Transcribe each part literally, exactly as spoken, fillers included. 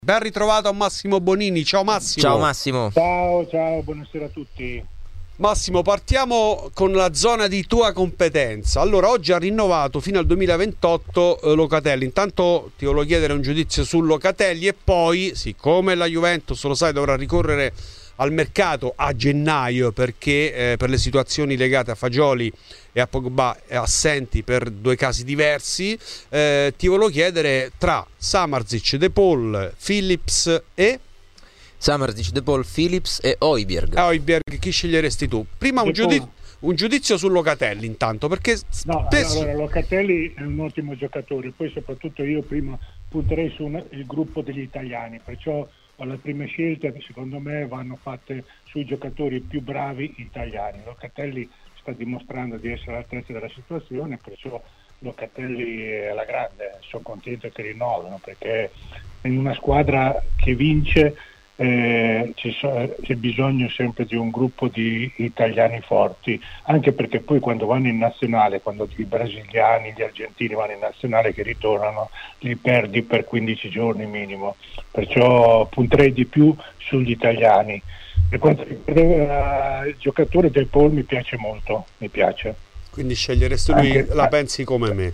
Ben ritrovato a Massimo Bonini. Ciao Massimo. Ciao Massimo. Ciao, ciao, buonasera a tutti. Massimo, partiamo con la zona di tua competenza. Allora, oggi ha rinnovato fino al duemilaventotto eh, Locatelli. Intanto ti volevo chiedere un giudizio su Locatelli e poi, siccome la Juventus, lo sai, dovrà ricorrere al mercato a gennaio perché eh, per le situazioni legate a Fagioli e a Pogba assenti per due casi diversi, eh, ti volevo chiedere tra Samardžić, De Paul, Phillips e... Samardžić, De Paul, Phillips e Højbjerg. Højbjerg, chi sceglieresti tu? Prima un, giudiz- un giudizio su Locatelli intanto, perché no, spesso... allora, Locatelli è un ottimo giocatore, poi soprattutto io prima punterei su una, il gruppo degli italiani, perciò le prime scelte secondo me vanno fatte sui giocatori più bravi italiani. Locatelli sta dimostrando di essere all'altezza della situazione, perciò Locatelli è alla grande, sono contento che rinnovano, perché in una squadra che vince eh, c'è, so, c'è bisogno sempre di un gruppo di italiani forti, anche perché poi quando vanno in nazionale, quando i brasiliani, gli argentini vanno in nazionale che ritornano, li perdi per quindici giorni minimo, perciò punterei di più sugli italiani. Per quanto riguarda il giocatore Del Paul, mi piace molto, mi piace. Quindi sceglieresti lui, Anche, la pensi come me?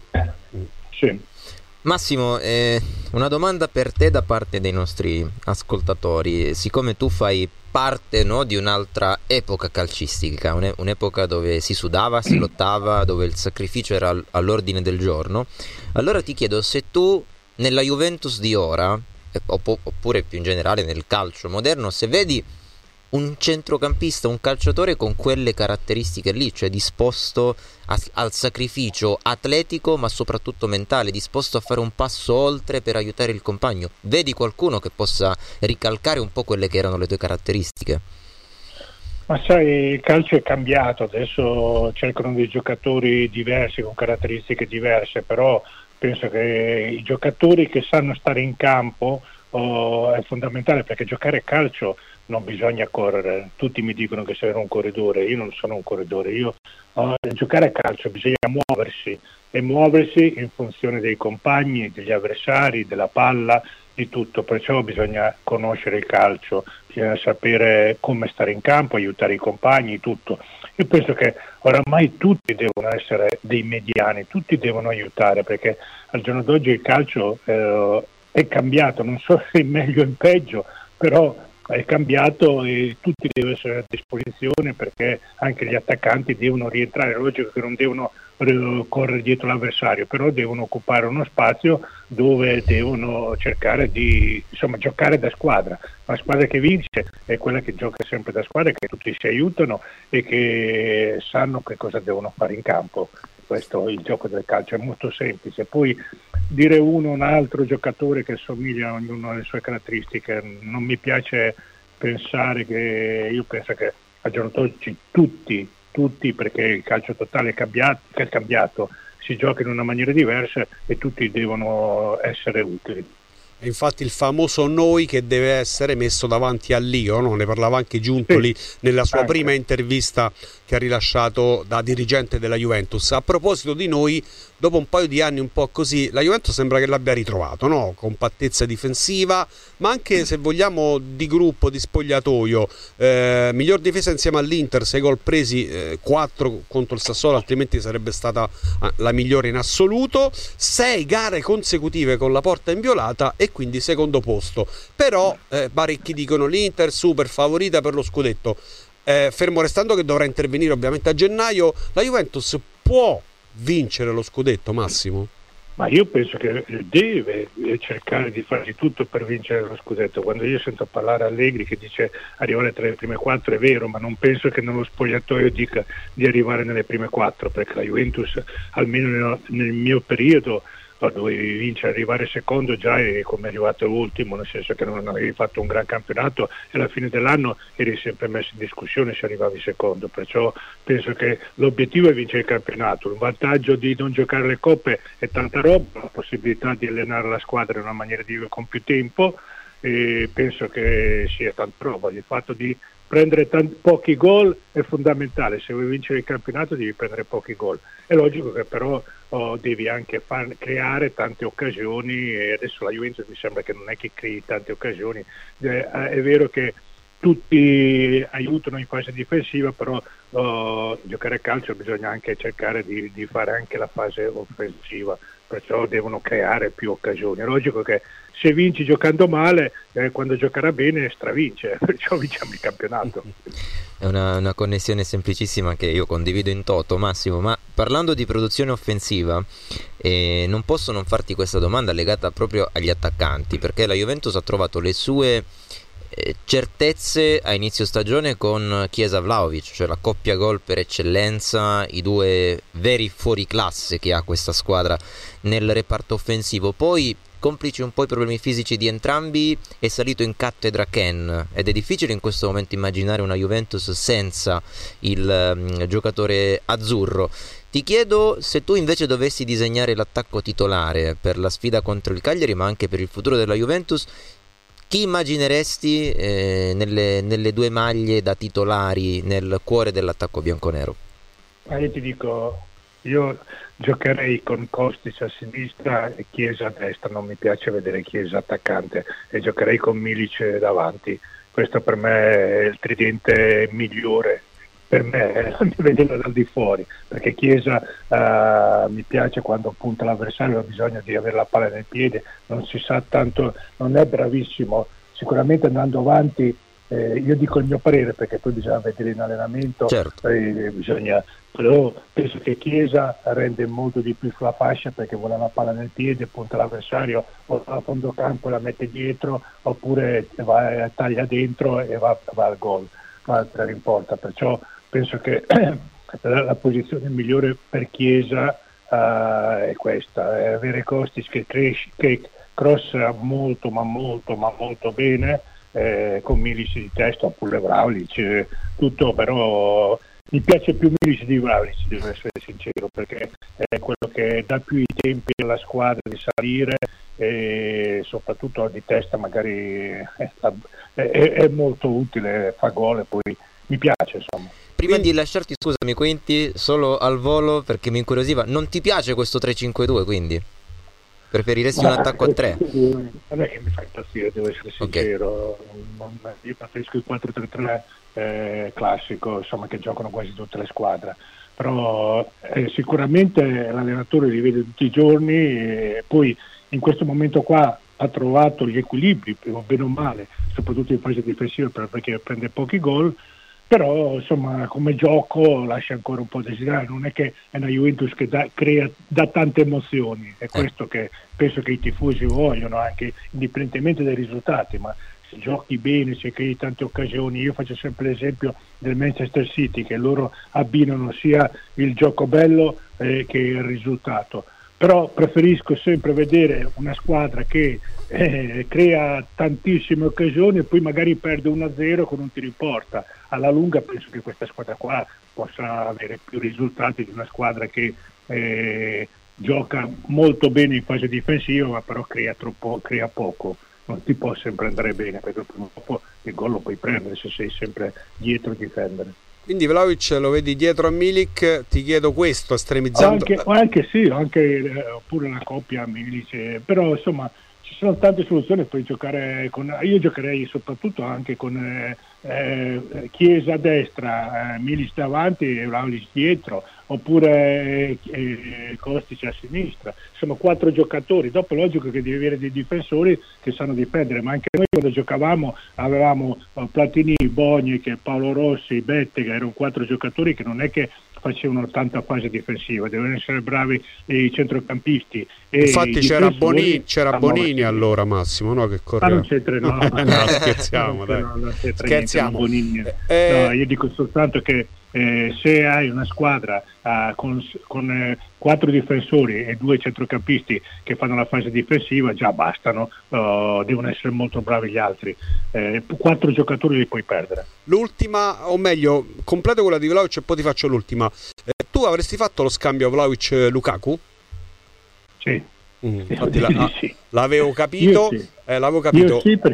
Sì. Massimo, eh, una domanda per te da parte dei nostri ascoltatori. Siccome tu fai parte, no, di un'altra epoca calcistica, un- un'epoca dove si sudava, si lottava, dove il sacrificio era all- all'ordine del giorno, allora ti chiedo se tu nella Juventus di ora, eh, opp- oppure più in generale nel calcio moderno, se vedi un centrocampista, un calciatore con quelle caratteristiche lì, cioè disposto a- al sacrificio atletico ma soprattutto mentale, disposto a fare un passo oltre per aiutare il compagno. Vedi qualcuno che possa ricalcare un po' quelle che erano le tue caratteristiche? Ma sai, il calcio è cambiato, adesso cercano dei giocatori diversi con caratteristiche diverse, però penso che i giocatori che sanno stare in campo oh, è fondamentale, perché giocare a calcio non bisogna correre. Tutti mi dicono che sei un corridore, io non sono un corridore, io oh, giocare a calcio bisogna muoversi e muoversi in funzione dei compagni, degli avversari, della palla, di tutto, perciò bisogna conoscere il calcio, bisogna sapere come stare in campo, aiutare i compagni, tutto. Io penso che oramai tutti devono essere dei mediani, tutti devono aiutare, perché al giorno d'oggi il calcio eh, è cambiato, non so se in meglio o in peggio, però è cambiato e tutti devono essere a disposizione, perché anche gli attaccanti devono rientrare. È logico che non devono correre dietro l'avversario, però devono occupare uno spazio dove devono cercare di insomma giocare da squadra. La squadra che vince è quella che gioca sempre da squadra, che tutti si aiutano e che sanno che cosa devono fare in campo. Questo, il gioco del calcio è molto semplice. Poi dire uno o un altro giocatore che assomiglia a ognuno alle sue caratteristiche, non mi piace pensare, che io penso che al giorno d'oggi tutti, tutti, perché il calcio totale è cambiato, è cambiato, si gioca in una maniera diversa e tutti devono essere utili. Infatti il famoso noi che deve essere messo davanti all'io, no? Ne parlava anche Giuntoli sì, nella sua anche. prima intervista che ha rilasciato da dirigente della Juventus. A proposito di noi, dopo un paio di anni un po' così, la Juventus sembra che l'abbia ritrovato, no? Compattezza difensiva, ma anche, se vogliamo, di gruppo, di spogliatoio. Eh, miglior difesa insieme all'Inter, sei gol presi, eh, quattro contro il Sassuolo, altrimenti sarebbe stata la migliore in assoluto. Sei gare consecutive con la porta inviolata e quindi secondo posto. Però eh, parecchi dicono l'Inter super favorita per lo scudetto. Eh, fermo restando che dovrà intervenire ovviamente a gennaio, la Juventus può vincere lo scudetto, Massimo? Ma io penso che deve cercare di fare di tutto per vincere lo scudetto. Quando io sento parlare Allegri che dice arrivare tra le prime quattro, è vero, ma non penso che nello spogliatoio dica di arrivare nelle prime quattro, perché la Juventus, almeno nel mio periodo, dovevi vincere, arrivare secondo già e come è arrivato ultimo, nel senso che non avevi fatto un gran campionato e alla fine dell'anno eri sempre messo in discussione se arrivavi secondo, perciò penso che l'obiettivo è vincere il campionato. Il vantaggio di non giocare le coppe è tanta roba, la possibilità di allenare la squadra in una maniera di con più tempo, e penso che sia tanta roba. Il fatto di prendere tanti, pochi gol è fondamentale, se vuoi vincere il campionato devi prendere pochi gol. È logico che però oh, devi anche far, creare tante occasioni, e adesso la Juventus mi sembra che non è che crei tante occasioni, eh, è vero che tutti aiutano in fase difensiva, però oh, giocare a calcio bisogna anche cercare di, di fare anche la fase offensiva, perciò devono creare più occasioni. È logico che se vinci giocando male, eh, quando giocherà bene stravince, perciò vinciamo il campionato. È una, una connessione semplicissima che io condivido in toto, Massimo, ma parlando di produzione offensiva eh, non posso non farti questa domanda legata proprio agli attaccanti, perché la Juventus ha trovato le sue eh, certezze a inizio stagione con Chiesa-Vlahovic, cioè la coppia gol per eccellenza, i due veri fuoriclasse che ha questa squadra nel reparto offensivo. Poi, complici un po' i problemi fisici di entrambi, è salito in cattedra Ken, ed è difficile in questo momento immaginare una Juventus senza il um, giocatore azzurro. Ti chiedo se tu invece dovessi disegnare l'attacco titolare per la sfida contro il Cagliari, ma anche per il futuro della Juventus, chi immagineresti eh, nelle, nelle due maglie da titolari nel cuore dell'attacco bianconero? Ma io ti dico, io giocherei con Kostic a sinistra e Chiesa a destra, non mi piace vedere Chiesa attaccante, e giocherei con Milic davanti. Questo per me è il tridente migliore, per me, vederlo dal di fuori, perché Chiesa uh, mi piace quando punta l'avversario, ha bisogno di avere la palla nel piede, non si sa tanto, non è bravissimo, sicuramente andando avanti. Eh, io dico il mio parere, perché poi bisogna vedere in allenamento, certo. eh, bisogna, però penso che Chiesa rende molto di più sulla fascia, perché vuole la palla nel piede, punta l'avversario o a fondo campo e la mette dietro, oppure va, taglia dentro e va, va al gol, va al in porta. Perciò penso che la, la posizione migliore per Chiesa uh, è questa, è avere Kostic che cresce, che crossa molto ma molto ma molto bene, Eh, con Milic di testa oppure Vlahovic, eh, tutto, però mi piace più Milic di Vlahovic, devo essere sincero, perché è quello che dà più i tempi alla squadra di salire, e soprattutto di testa magari è, è, è molto utile, fa gol e poi mi piace, insomma. Prima Quindi... di lasciarti, scusami Quinti, solo al volo perché mi incuriosiva, non ti piace questo tre cinque due quindi? Preferiresti Ma, un attacco a tre? Non è che mi fa impazzire, devo essere sincero. Okay. Io preferisco il quattro tre tre eh, classico, insomma, che giocano quasi tutte le squadre. Però eh, sicuramente l'allenatore li vede tutti i giorni, e poi in questo momento qua ha trovato gli equilibri, bene o male, soprattutto in fase difensiva, perché prende pochi gol. Però insomma come gioco lascia ancora un po' desiderare, non è che è una Juventus che dà, crea, dà tante emozioni, è questo che penso che i tifosi vogliono, anche indipendentemente dai risultati, ma se giochi bene, se crei tante occasioni. Io faccio sempre l'esempio del Manchester City, che loro abbinano sia il gioco bello eh, che il risultato, però preferisco sempre vedere una squadra che eh, crea tantissime occasioni e poi magari perde uno a zero con un tiro in porta. Alla lunga penso che questa squadra qua possa avere più risultati di una squadra che eh, gioca molto bene in fase difensiva, ma però crea troppo, crea poco. Non ti può sempre andare bene, perché dopo il gol lo puoi prendere se sei sempre dietro a difendere. Quindi Vlahovic lo vedi dietro a Milik, ti chiedo questo, estremizzando... Anche, anche sì, anche eh, oppure la coppia Milik, però insomma ci sono tante soluzioni. Puoi giocare con, io giocherei soprattutto anche con eh, eh, Chiesa a destra, eh, Milik davanti e Vlahovic dietro, oppure eh, Kostic a sinistra. Sono quattro giocatori, dopo è logico che devi avere dei difensori che sanno difendere, ma anche noi quando giocavamo avevamo uh, Platini, Boniek, Paolo Rossi, Bette, che erano quattro giocatori che non è che facevano tanta fase difensiva, devono essere bravi i centrocampisti. E infatti c'era Bonini, c'era Bonini allora, Massimo, no? Che correva. Ah, non c'entra, no. No, scherziamo, dai. No, non Scherziamo. Niente, eh... no, io dico soltanto che eh, se hai una squadra uh, con, con eh, quattro difensori e due centrocampisti che fanno la fase difensiva, già bastano, uh, devono essere molto bravi gli altri. Eh, quattro giocatori li puoi perdere. L'ultima, o meglio, completo quella di Vlahovic e poi ti faccio l'ultima. Eh, tu avresti fatto lo scambio Vlahovic-Lukaku? Sì. Mm, infatti la, sì. L'avevo capito, sì. eh, l'avevo capito. Io sì, perché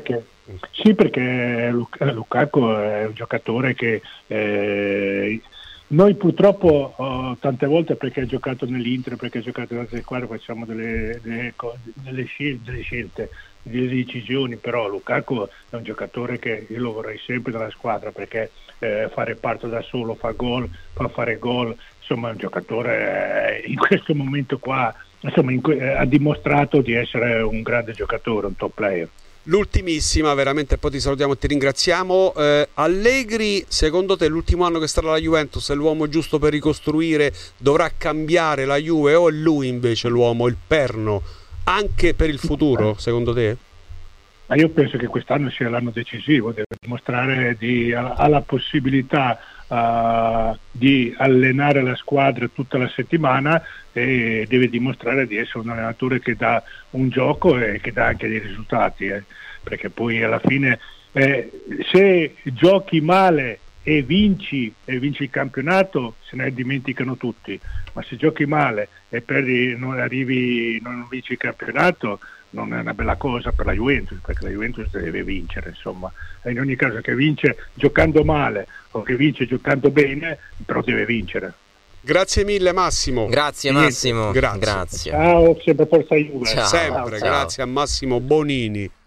Sì, perché Lukaku è un giocatore che eh, noi purtroppo oh, tante volte, perché ha giocato nell'Inter, perché ha giocato in altre squadre, facciamo delle, delle, delle, scelte, delle scelte, delle decisioni, però Lukaku è un giocatore che io lo vorrei sempre nella squadra, perché eh, fa reparto da solo, fa gol, fa fare gol, insomma è un giocatore eh, in questo momento qua, insomma in, eh, ha dimostrato di essere un grande giocatore, un top player. L'ultimissima, veramente, poi ti salutiamo e ti ringraziamo. Eh, Allegri, secondo te l'ultimo anno che starà alla Juventus è l'uomo giusto per ricostruire? Dovrà cambiare la Juve o è lui invece l'uomo, il perno, anche per il futuro, secondo te? Ma io penso che quest'anno sia l'anno decisivo, deve dimostrare di ha, ha la possibilità uh, di allenare la squadra tutta la settimana e deve dimostrare di essere un allenatore che dà un gioco e che dà anche dei risultati, eh. Perché poi alla fine eh, se giochi male e vinci e vinci il campionato se ne dimenticano tutti, ma se giochi male e perdi, non arrivi, non vinci il campionato, non è una bella cosa per la Juventus, perché la Juventus deve vincere, insomma. E in ogni caso, che vince giocando male o che vince giocando bene, però deve vincere. Grazie mille Massimo. Grazie Massimo. Grazie. Grazie. Ciao, sempre Forza Juve. Ciao, sempre, ciao. Grazie a Massimo Bonini.